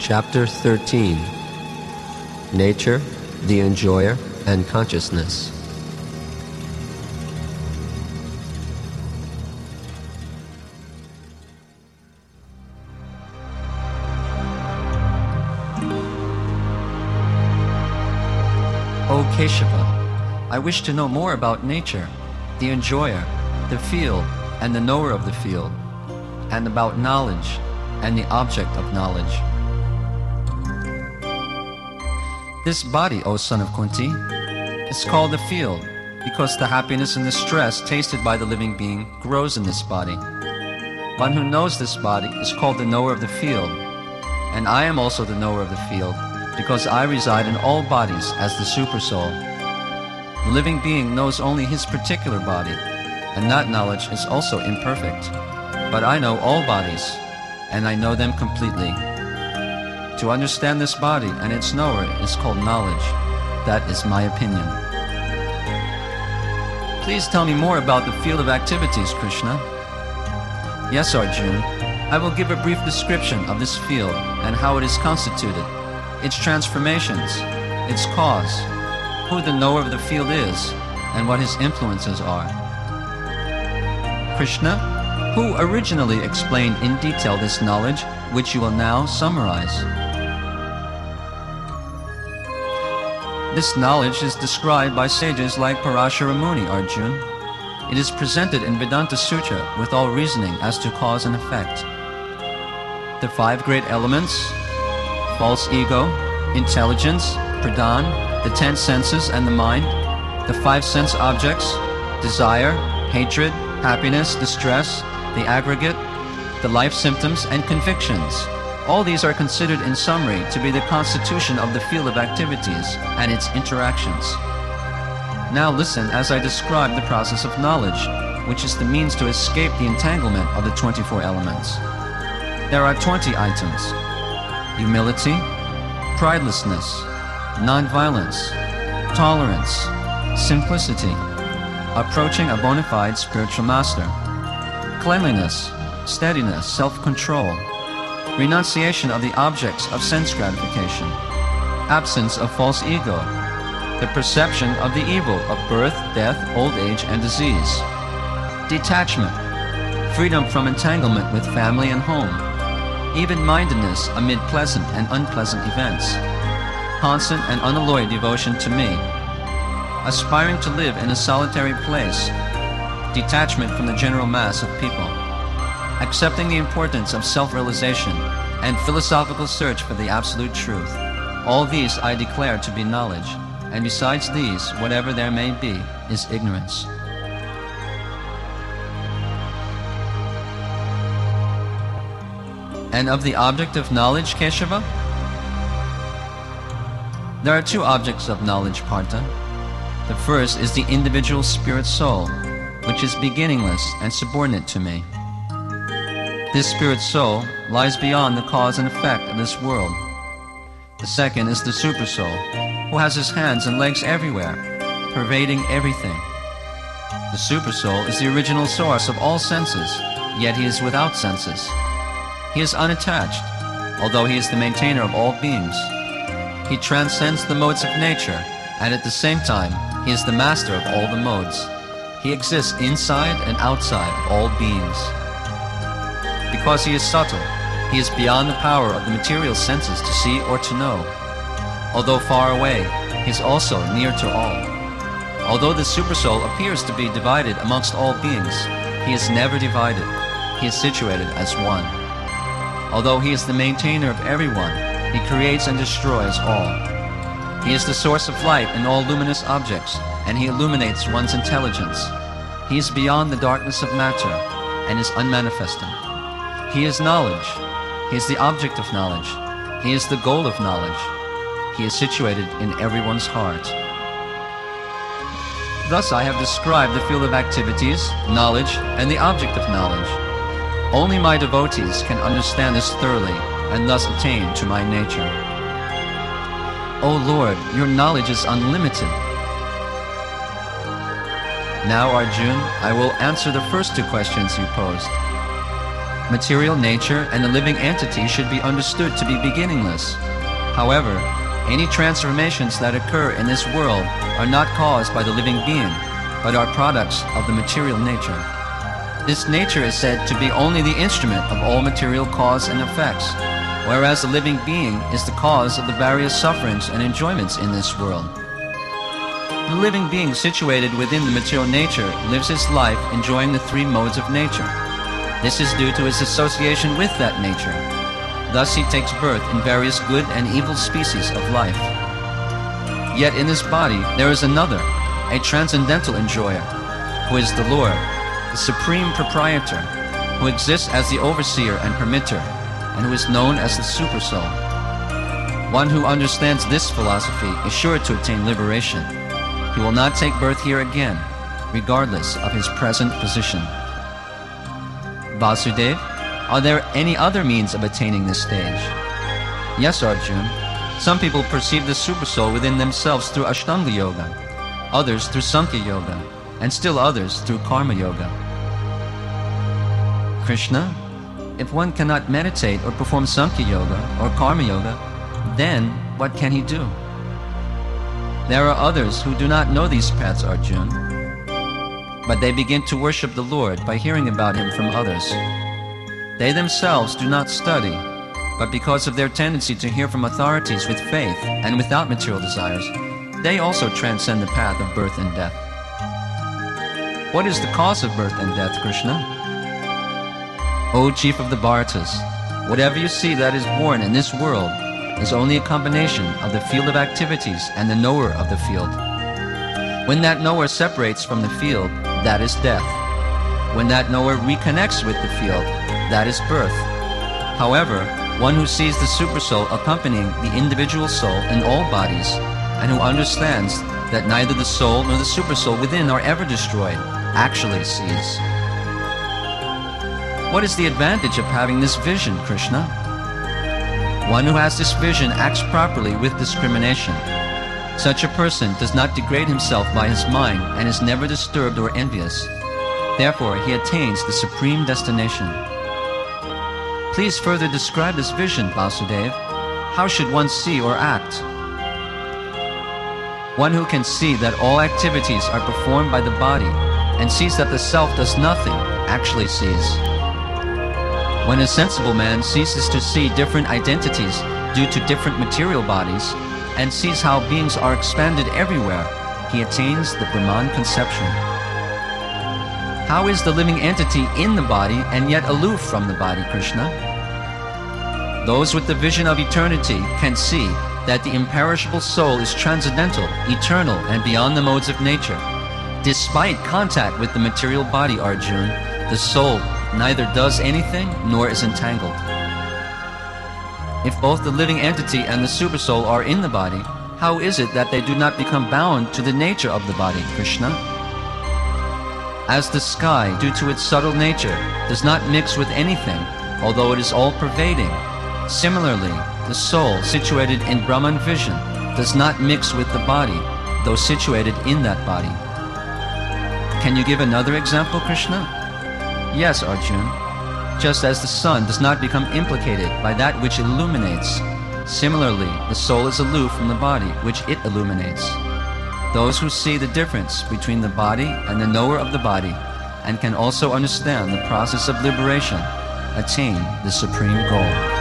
Chapter 13. Nature, the Enjoyer, and Consciousness. O Keshava, I wish to know more about nature, the enjoyer, the field, and the knower of the field, and about knowledge and the object of knowledge. This body, O son of Kunti, is called the field because the happiness and the stress tasted by the living being grows in this body. One who knows this body is called the knower of the field, and I am also the knower of the field because I reside in all bodies as the Supersoul. The living being knows only his particular body, and that knowledge is also imperfect. But I know all bodies, and I know them completely. To understand this body and its knower is called knowledge. That is my opinion. Please tell me more about the field of activities, Krishna. Yes, Arjuna, I will give a brief description of this field and how it is constituted, its transformations, its cause, who the knower of the field is, and what his influences are. Krishna, who originally explained in detail this knowledge, which you will now summarize. This knowledge is described by sages like Parashara Muni, Arjuna. It is presented in Vedanta Sutra with all reasoning as to cause and effect. The 5 great elements, false ego, intelligence, pradhan, the 10 senses and the mind, the 5 sense objects, desire, hatred, happiness, distress, the aggregate, the life symptoms, and convictions. All these are considered in summary to be the constitution of the field of activities and its interactions. Now listen as I describe the process of knowledge, which is the means to escape the entanglement of the 24 elements. There are 20 items: humility, pridelessness, non-violence, tolerance, simplicity, approaching a bona fide spiritual master, cleanliness, steadiness, self-control, renunciation of the objects of sense gratification, absence of false ego, the perception of the evil of birth, death, old age, and disease, detachment, freedom from entanglement with family and home, even-mindedness amid pleasant and unpleasant events, constant and unalloyed devotion to me, aspiring to live in a solitary place, detachment from the general mass of people, accepting the importance of self-realization, and philosophical search for the absolute truth. All these I declare to be knowledge, and besides these, whatever there may be, is ignorance. And of the object of knowledge, Keshava? There are 2 objects of knowledge, Partha. The first is the individual spirit soul, which is beginningless and subordinate to me. This spirit soul lies beyond the cause and effect of this world. The second is the Supersoul, who has his hands and legs everywhere, pervading everything. The Supersoul is the original source of all senses, yet he is without senses. He is unattached, although he is the maintainer of all beings. He transcends the modes of nature, and at the same time, he is the master of all the modes. He exists inside and outside all beings. Because he is subtle, he is beyond the power of the material senses to see or to know. Although far away, he is also near to all. Although the Supersoul appears to be divided amongst all beings, he is never divided. He is situated as one. Although he is the maintainer of everyone, he creates and destroys all. He is the source of light in all luminous objects, and he illuminates one's intelligence. He is beyond the darkness of matter, and is unmanifested. He is knowledge. He is the object of knowledge. He is the goal of knowledge. He is situated in everyone's heart. Thus I have described the field of activities, knowledge, and the object of knowledge. Only my devotees can understand this thoroughly, and thus attain to my nature. O Lord, your knowledge is unlimited. Now, Arjuna, I will answer the first 2 questions you posed. Material nature and the living entity should be understood to be beginningless. However, any transformations that occur in this world are not caused by the living being, but are products of the material nature. This nature is said to be only the instrument of all material cause and effects, whereas the living being is the cause of the various sufferings and enjoyments in this world. The living being situated within the material nature lives his life enjoying the three modes of nature. This is due to his association with that nature. Thus he takes birth in various good and evil species of life. Yet in this body there is another, a transcendental enjoyer, who is the Lord, the supreme proprietor, who exists as the overseer and permitter, and who is known as the Supersoul. One who understands this philosophy is sure to attain liberation. He will not take birth here again, regardless of his present position. Vasudev, are there any other means of attaining this stage? Yes, Arjun. Some people perceive the Supersoul within themselves through Ashtanga Yoga, others through Sankhya Yoga, and still others through Karma Yoga. Krishna, if one cannot meditate or perform Sankhya Yoga or Karma Yoga, then what can he do? There are others who do not know these paths, Arjun, but they begin to worship the Lord by hearing about him from others. They themselves do not study, but because of their tendency to hear from authorities with faith and without material desires, they also transcend the path of birth and death. What is the cause of birth and death, Krishna? O chief of the Bharatas, whatever you see that is born in this world is only a combination of the field of activities and the knower of the field. When that knower separates from the field, that is death. When that knower reconnects with the field, that is birth. However, one who sees the Supersoul accompanying the individual soul in all bodies, and who understands that neither the soul nor the Supersoul within are ever destroyed, actually sees. What is the advantage of having this vision, Krishna? One who has this vision acts properly with discrimination. Such a person does not degrade himself by his mind and is never disturbed or envious. Therefore, he attains the supreme destination. Please further describe this vision, Vasudev. How should one see or act? One who can see that all activities are performed by the body and sees that the self does nothing, actually sees. When a sensible man ceases to see different identities due to different material bodies and sees how beings are expanded everywhere, he attains the Brahman conception. How is the living entity in the body and yet aloof from the body, Krishna? Those with the vision of eternity can see that the imperishable soul is transcendental, eternal, and beyond the modes of nature. Despite contact with the material body, Arjun, the soul neither does anything nor is entangled. If both the living entity and the Supersoul are in the body, how is it that they do not become bound to the nature of the body, Krishna? As the sky, due to its subtle nature, does not mix with anything, although it is all-pervading, similarly, the soul, situated in Brahman vision, does not mix with the body, though situated in that body. Can you give another example, Krishna? Yes, Arjun. Just as the sun does not become implicated by that which illuminates, similarly, the soul is aloof from the body which it illuminates. Those who see the difference between the body and the knower of the body, and can also understand the process of liberation, attain the supreme goal.